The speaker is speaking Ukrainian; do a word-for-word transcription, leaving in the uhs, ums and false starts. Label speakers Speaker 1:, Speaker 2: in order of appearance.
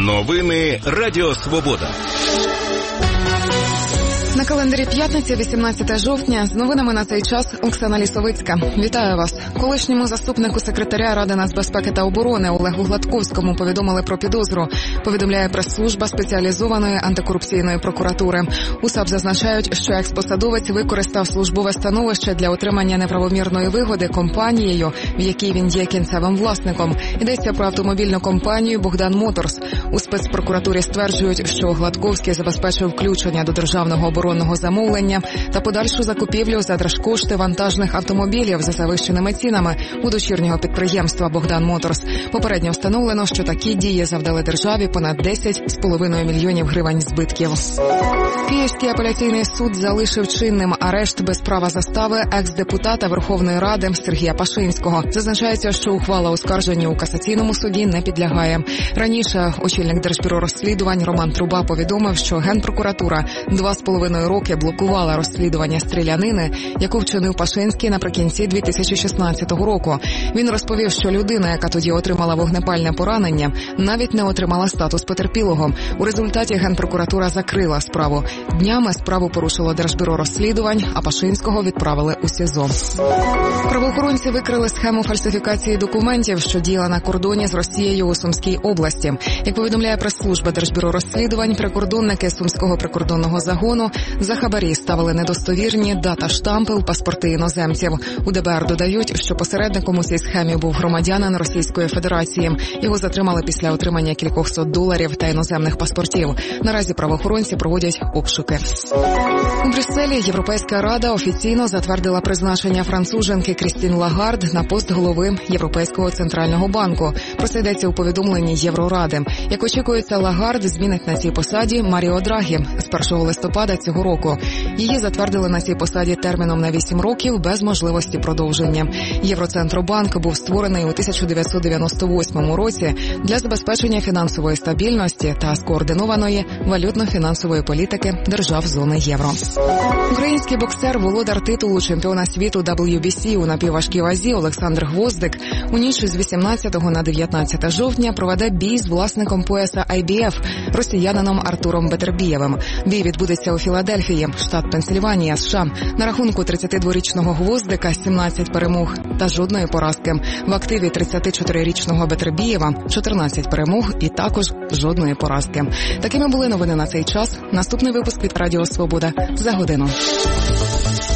Speaker 1: Новини Радіо Свобода.
Speaker 2: На календарі п'ятниця, вісімнадцяте жовтня. З новинами на цей час Оксана Лісовицька. Вітаю вас. Колишньому заступнику секретаря Ради нацбезпеки та оборони Олегу Гладковському повідомили про підозру. Повідомляє прес-служба спеціалізованої антикорупційної прокуратури. У САП зазначають, що експосадовець використав службове становище для отримання неправомірної вигоди компанією, в якій він є кінцевим власником. Йдеться про автомобільну компанію «Богдан Моторс». У спецпрокуратурі стверджують, що Гладковський забезпечив включення до державного оборонного замовлення та подальшу закупівлю за держкошти вантажних автомобілів за завищеними цінами у дочірнього підприємства «Богдан Моторс». Попередньо встановлено, що такі дії завдали державі понад десять з половиною мільйонів гривень збитків. Київський апеляційний суд залишив чинним арешт без права застави екс-депутата Верховної Ради Сергія Пашинського. Зазначається, що ухвала оскарження у касаційному суді не підлягає. Раніше очільник Держбюро розслідувань Роман Труба повідомив, що Генпрокуратура два з половиною роки блокувала розслідування стрілянини, яку вчинив Пашинський наприкінці дві тисячі шістнадцятого року. Він розповів, що людина, яка тоді отримала вогнепальне поранення, навіть не отримала статус потерпілого. У результаті Генпрокуратура закрила справу. Днями справу порушило Держбюро розслідувань, а Пашинського відправили у СІЗО. Правоохоронці викрили схему фальсифікації документів, що діяла на кордоні з Росією у Сумській області. Як повідомляє прес-служба Держбюро розслідувань, прикордонники Сумського прикордонного загону за хабарі ставили недостовірні дата-штампи у паспорти іноземців. У ДБР додають, що посередником у цій схемі був громадянин Російської Федерації. Його затримали після отримання кількохсот доларів та іноземних паспортів. Наразі правоохоронці проводять обшуки. У Брюсселі Європейська Рада офіційно затвердила призначення француженки Крістін Лагард на пост голови Європейського центрального банку. Про це йдеться у повідомленні Євроради. Як очікується, Лагард змінить на цій посаді Маріо Драгі з першого листопада цього року. Її затвердили на цій посаді терміном на вісім років без можливості продовження. Євроцентробанк був створений у тисяча дев'ятсот дев'яносто восьмому році для забезпечення фінансової стабільності та скоординованої валютно-фінансової політики держав зони євро. Український боксер, володар титулу чемпіона світу дабл ю бі сі у напівважкій вазі Олександр Гвоздик у ніч з вісімнадцятого на дев'ятнадцяте жовтня проведе бій з власником пояса ай бі еф, росіянином Артуром Бетербієвим. Бій відбудеться у Філадельфії, штат Пенсильванія, США. На рахунку тридцятидворічного Гвоздика сімнадцять перемог та жодної поразки. В активі тридцятичотирирічного Бетербієва чотирнадцять перемог і також жодної поразки. Такими були новини на цей час. Наступний випуск від Радіо Свобода за годину.